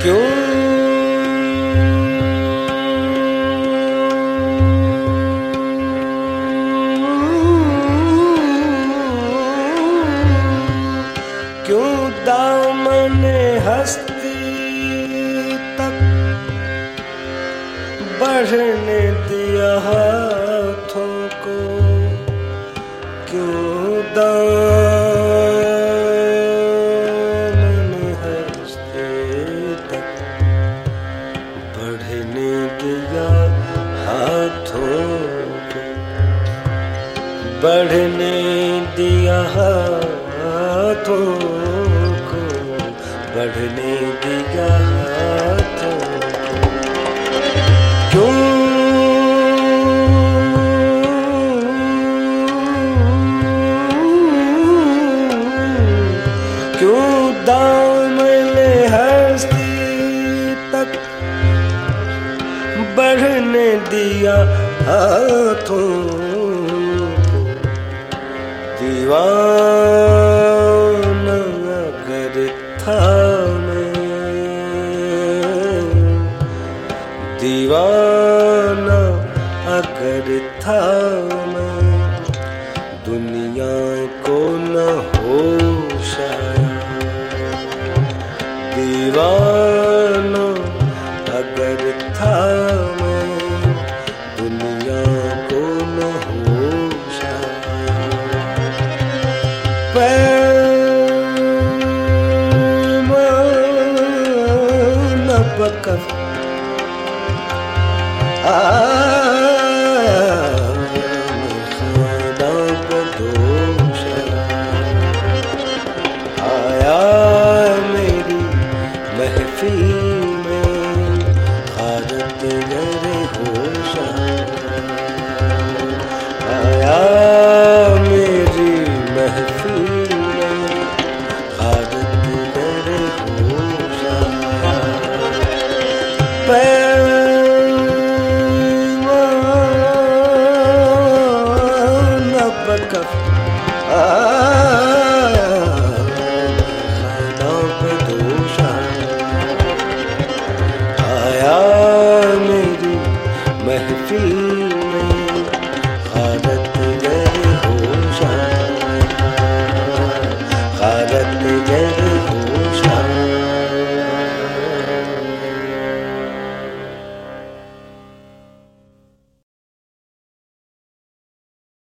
क्यों दामने हस्ती तक बढ़ने दिया हाथों को, क्यों दामने हस्ती तक बढ़ने दिया हाथों को, बढ़ने दिया हाथों को, बढ़ने दिया हाथों को। क्यों दामने हस्ती तक बढ़ने दिया हाथों को, दीवाना अगर था मैं, दीवाना अगर था मैं, दुनिया को न होश आया। दीवाना अगर था मैं, दुनिया को न होश आया। प्रेम न पकड़